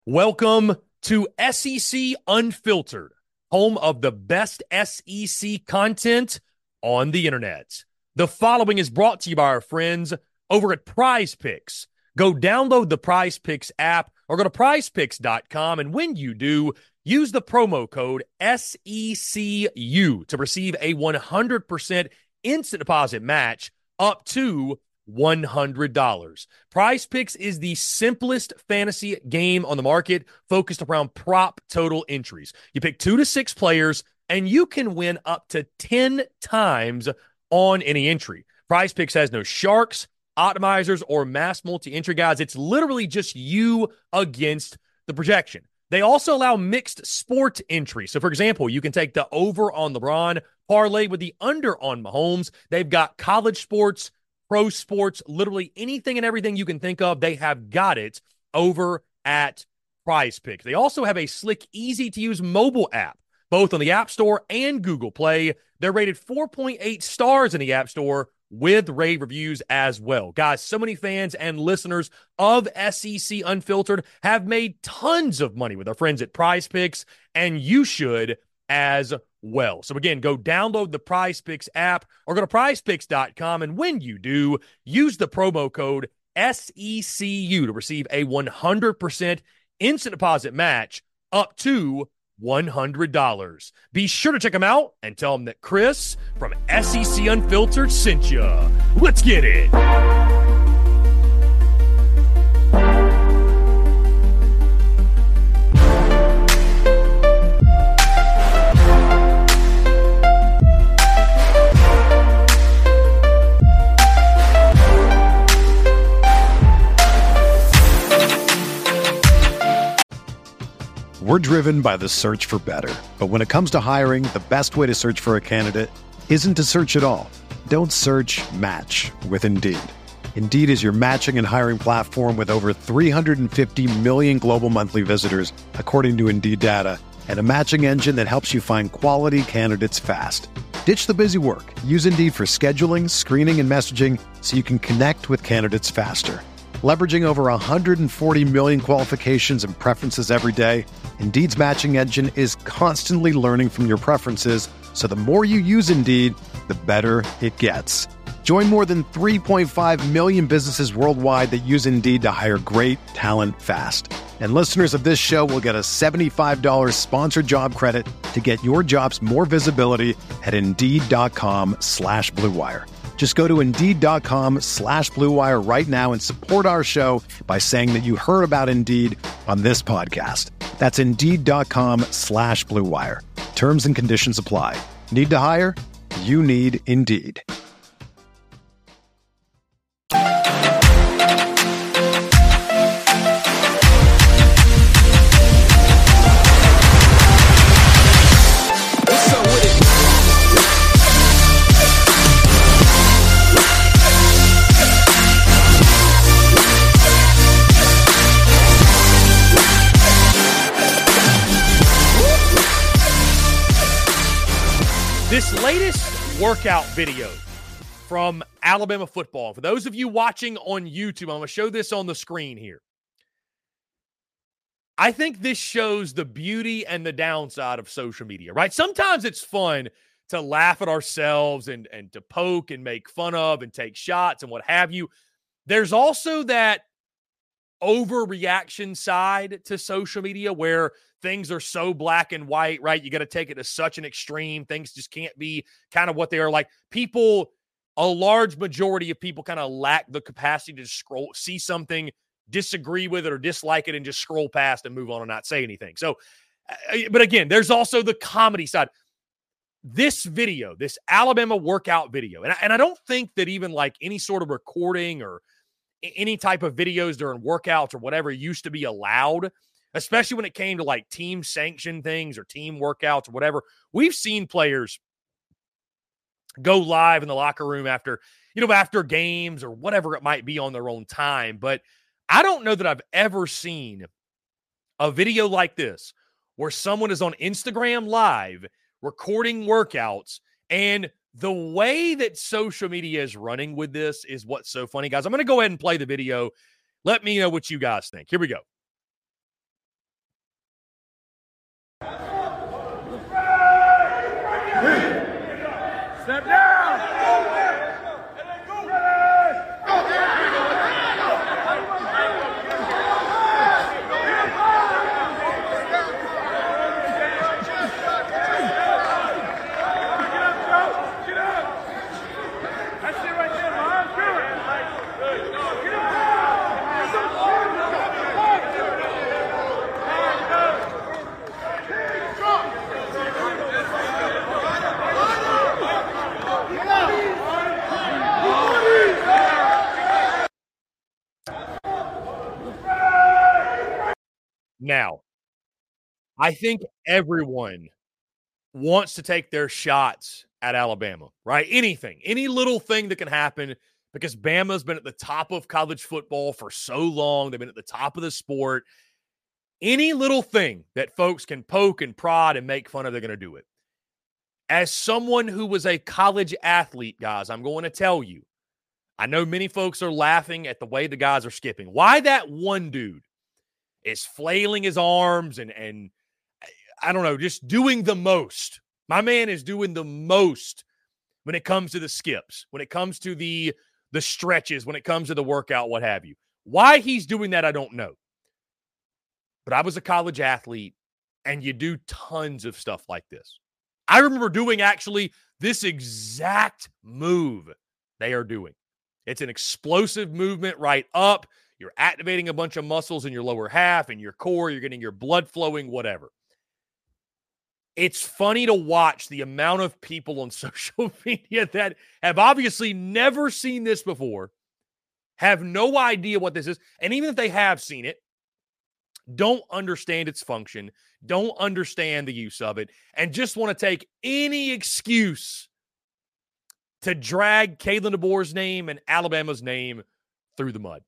Welcome to SEC Unfiltered, home of the best SEC content on the internet. The following is brought to you by our friends over at Prize Picks. Go download the Prize Picks app or go to prizepicks.com, and when you do, use the promo code SECU to receive a 100% instant deposit match up to $100. Prize Picks is the simplest fantasy game on the market, focused around prop total entries. You pick 2 to 6 players, and you can win up to 10 times on any entry. Prize Picks has no sharks, optimizers, or mass multi-entry guides. It's literally just you against the projection. They also allow mixed sport entry. So, for example, you can take the over on LeBron, parlay with the under on Mahomes. They've got college sports, pro sports, literally anything and everything you can think of, they have got it over at Prize Picks. They also have a slick, easy-to-use mobile app, both on the App Store and Google Play. They're rated 4.8 stars in the App Store with rave reviews as well. Guys, so many fans and listeners of SEC Unfiltered have made tons of money with our friends at Prize Picks, and you should as well. So again, go download the Prize Picks app or go to prizepicks.com, and when you do, use the promo code SECU to receive a 100% instant deposit match up to $100. Be sure to check them out and tell them that Chris from SEC Unfiltered sent you. Let's get it. We're driven by the search for better. But when it comes to hiring, the best way to search for a candidate isn't to search at all. Don't search, match with Indeed. Indeed is your matching and hiring platform with over 350 million global monthly visitors, according to Indeed data, and a matching engine that helps you find quality candidates fast. Ditch the busy work. Use Indeed for scheduling, screening, and messaging so you can connect with candidates faster. Leveraging over 140 million qualifications and preferences every day, Indeed's matching engine is constantly learning from your preferences, so the more you use Indeed, the better it gets. Join more than 3.5 million businesses worldwide that use Indeed to hire great talent fast. And listeners of this show will get a $75 sponsored job credit to get your jobs more visibility at Indeed.com/Blue Wire. Just go to Indeed.com/Blue Wire right now and support our show by saying that you heard about Indeed on this podcast. That's Indeed.com/Blue Wire. Terms and conditions apply. Need to hire? You need Indeed. This latest workout video from Alabama football, for those of you watching on YouTube, I'm going to show this on the screen here. I think this shows the beauty and the downside of social media, right? Sometimes it's fun to laugh at ourselves and to poke and make fun of and take shots and what have you. There's also that overreaction side to social media where things are so black and white, right? You got to take it to such an extreme. Things just can't be kind of what they are. Like people, a large majority of people kind of lack the capacity to scroll, see something, disagree with it or dislike it, and just scroll past and move on and not say anything. So, but again, there's also the comedy side. This video, this Alabama workout video, and I don't think that even like any sort of recording or any type of videos during workouts or whatever used to be allowed, especially when it came to like team sanctioned things or team workouts or whatever. We've seen players go live in the locker room after games or whatever it might be on their own time. But I don't know that I've ever seen a video like this where someone is on Instagram live recording workouts, and the way that social media is running with this is what's so funny, guys. I'm going to go ahead and play the video. Let me know what you guys think. Here we go. Step down. Now, I think everyone wants to take their shots at Alabama, right? Anything, any little thing that can happen, because Bama's been at the top of college football for so long. They've been at the top of the sport. Any little thing that folks can poke and prod and make fun of, they're going to do it. As someone who was a college athlete, guys, I'm going to tell you, I know many folks are laughing at the way the guys are skipping. Why that one dude is flailing his arms and I don't know, just doing the most. My man is doing the most when it comes to the skips, when it comes to the stretches, when it comes to the workout, what have you. Why he's doing that, I don't know. But I was a college athlete, and you do tons of stuff like this. I remember doing actually this exact move they are doing. It's an explosive movement right up. You're activating a bunch of muscles in your lower half and your core. You're getting your blood flowing, whatever. It's funny to watch the amount of people on social media that have obviously never seen this before, have no idea what this is, and even if they have seen it, don't understand its function, don't understand the use of it, and just want to take any excuse to drag Kalen DeBoer's name and Alabama's name through the mud.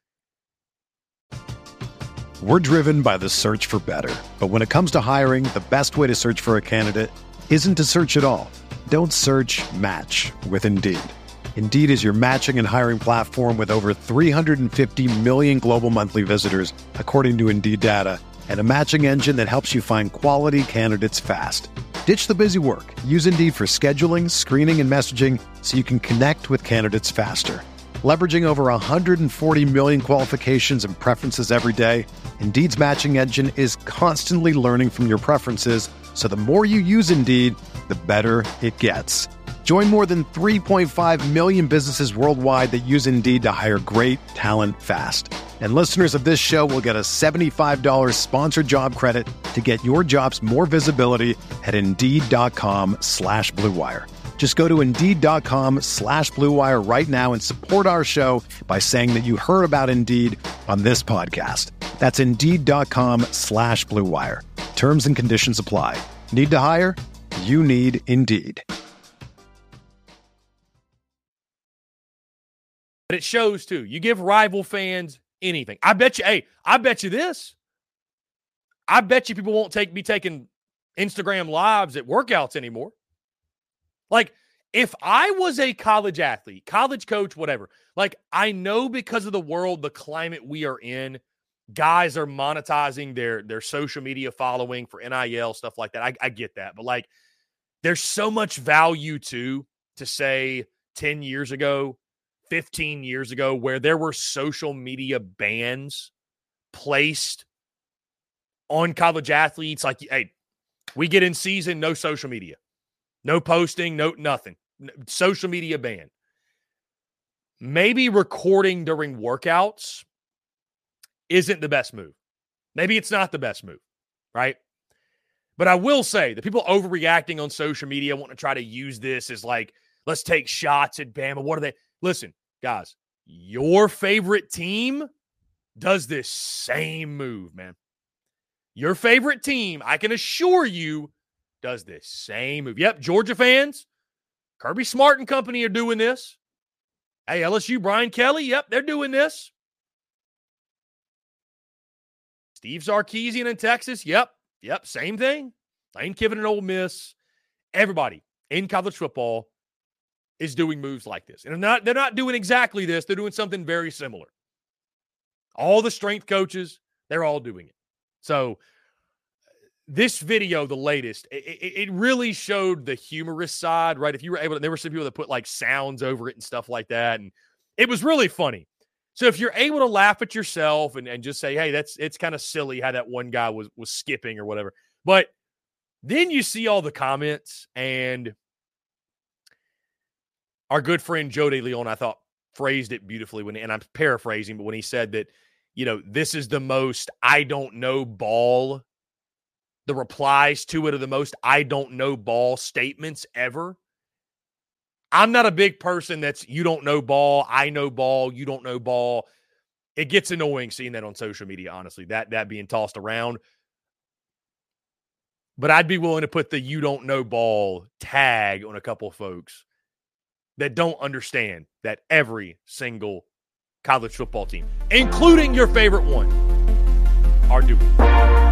We're driven by the search for better. But when it comes to hiring, the best way to search for a candidate isn't to search at all. Don't search, match with Indeed. Indeed is your matching and hiring platform with over 350 million global monthly visitors, according to Indeed data, and a matching engine that helps you find quality candidates fast. Ditch the busy work. Use Indeed for scheduling, screening, and messaging so you can connect with candidates faster. Leveraging over 140 million qualifications and preferences every day, Indeed's matching engine is constantly learning from your preferences, so the more you use Indeed, the better it gets. Join more than 3.5 million businesses worldwide that use Indeed to hire great talent fast. And listeners of this show will get a $75 sponsored job credit to get your jobs more visibility at Indeed.com/Blue Wire. Just go to Indeed.com/Blue Wire right now and support our show by saying that you heard about Indeed on this podcast. That's Indeed.com/Blue Wire. Terms and conditions apply. Need to hire? You need Indeed. But it shows too. You give rival fans anything. I bet you this. I bet you people won't be taking Instagram lives at workouts anymore. Like, if I was a college athlete, college coach, whatever, like, I know because of the world, the climate we are in, guys are monetizing their social media following for NIL, stuff like that. I get that. But, like, there's so much value, too, to say 10 years ago, 15 years ago, where there were social media bans placed on college athletes. Like, hey, we get in season, no social media. No posting, no nothing. Social media ban. Maybe recording during workouts isn't the best move. Maybe it's not the best move, right? But I will say, the people overreacting on social media want to try to use this as like, let's take shots at Bama. What are they? Listen, guys, your favorite team does this same move, man. Your favorite team, I can assure you, does this same move. Yep, Georgia fans, Kirby Smart and company are doing this. Hey, LSU, Brian Kelly, yep, they're doing this. Steve Sarkisian in Texas, yep, same thing. Lane Kiffin and Ole Miss. Everybody in college football is doing moves like this. And they're not doing exactly this. They're doing something very similar. All the strength coaches, they're all doing it. So this video, the latest, it really showed the humorous side, right? If you were able to, there were some people that put like sounds over it and stuff like that. And it was really funny. So if you're able to laugh at yourself and just say, hey, it's kind of silly how that one guy was skipping or whatever. But then you see all the comments, and our good friend Joe De Leon, I thought, phrased it beautifully and I'm paraphrasing, but when he said that, this is the most I don't know ball, the replies to it are the most I don't know ball statements ever. I'm not a big person that's you don't know ball, I know ball, you don't know ball. It gets annoying seeing that on social media, honestly, that being tossed around. But I'd be willing to put the you don't know ball tag on a couple of folks that don't understand that every single college football team, including your favorite one, are doing.